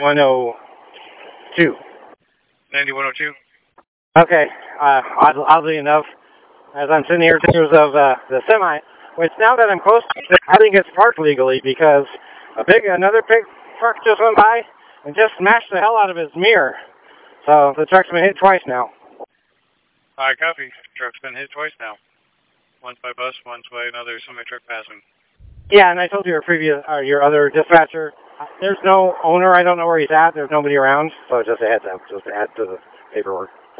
9102. 9102. Okay, oddly enough, as I'm sitting here, pictures of the semi, which now that I'm close, I think it's parked legally because another big truck just went by and just smashed the hell out of his mirror. So the truck's been hit twice now. I copy. Truck's been hit twice now. Once by bus, once by another semi-truck passing. Yeah, and I told you your other dispatcher, there's no owner. I don't know where he's at. There's nobody around. So just a heads up, just to add to the paperwork.